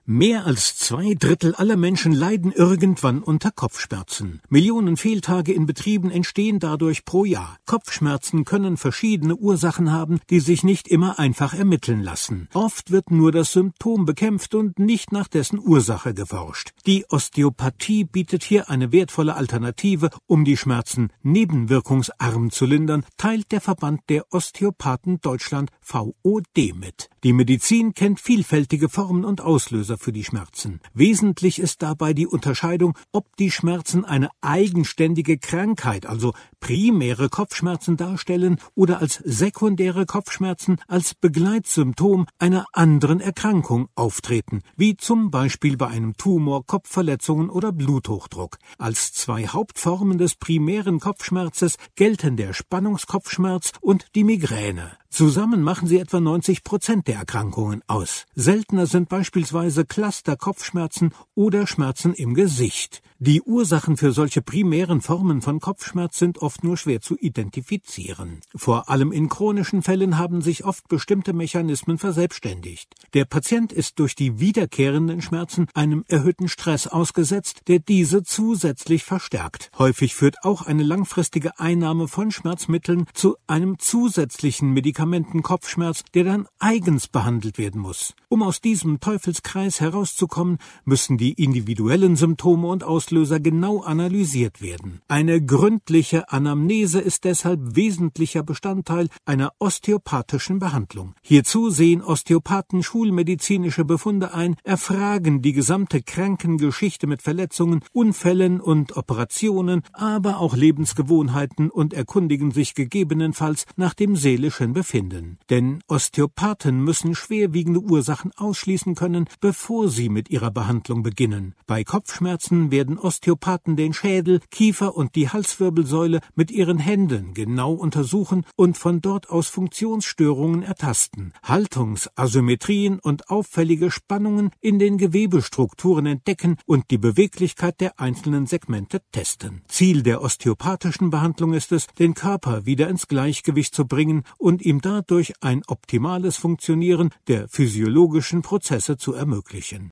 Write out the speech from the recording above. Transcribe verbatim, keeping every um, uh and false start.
Mehr als zwei Drittel aller Menschen leiden irgendwann unter Kopfschmerzen. Millionen Fehltage in Betrieben entstehen dadurch pro Jahr. Kopfschmerzen können verschiedene Ursachen haben, die sich nicht immer einfach ermitteln lassen. Oft wird nur das Symptom bekämpft und nicht nach dessen Ursache geforscht. Die Osteopathie bietet hier eine wertvolle Alternative, um die Schmerzen nebenwirkungsarm zu lindern, teilt der Verband der Osteopathen Deutschland V O D mit. Die Medizin kennt vielfältige Formen und Auslöser für die Schmerzen. Wesentlich ist dabei die Unterscheidung, ob die Schmerzen eine eigenständige Krankheit, also primäre Kopfschmerzen darstellen oder als sekundäre Kopfschmerzen als Begleitsymptom einer anderen Erkrankung auftreten, wie zum Beispiel bei einem Tumor, Kopfverletzungen oder Bluthochdruck. Als zwei Hauptformen des primären Kopfschmerzes gelten der Spannungskopfschmerz und die Migräne. Zusammen machen sie etwa neunzig Prozent der Erkrankungen aus. Seltener sind beispielsweise Cluster-Kopfschmerzen oder Schmerzen im Gesicht. Die Ursachen für solche primären Formen von Kopfschmerz sind oft nur schwer zu identifizieren. Vor allem in chronischen Fällen haben sich oft bestimmte Mechanismen verselbstständigt. Der Patient ist durch die wiederkehrenden Schmerzen einem erhöhten Stress ausgesetzt, der diese zusätzlich verstärkt. Häufig führt auch eine langfristige Einnahme von Schmerzmitteln zu einem zusätzlichen Medikamentenkopfschmerz, der dann eigens behandelt werden muss. Um aus diesem Teufelskreis herauszukommen, müssen die individuellen Symptome und Auslöser genau analysiert werden. Eine gründliche Anamnese ist deshalb wesentlicher Bestandteil einer osteopathischen Behandlung. Hierzu sehen Osteopathen schulmedizinische Befunde ein, erfragen die gesamte Krankengeschichte mit Verletzungen, Unfällen und Operationen, aber auch Lebensgewohnheiten und erkundigen sich gegebenenfalls nach dem seelischen Befinden. Denn Osteopathen müssen schwerwiegende Ursachen ausschließen können, bevor sie mit ihrer Behandlung beginnen. Bei Kopfschmerzen werden Osteopathen den Schädel, Kiefer und die Halswirbelsäule mit ihren Händen genau untersuchen und von dort aus Funktionsstörungen ertasten, Haltungsasymmetrien und auffällige Spannungen in den Gewebestrukturen entdecken und die Beweglichkeit der einzelnen Segmente testen. Ziel der osteopathischen Behandlung ist es, den Körper wieder ins Gleichgewicht zu bringen und ihm dadurch ein optimales Funktionieren der physiologischen Prozesse zu ermöglichen.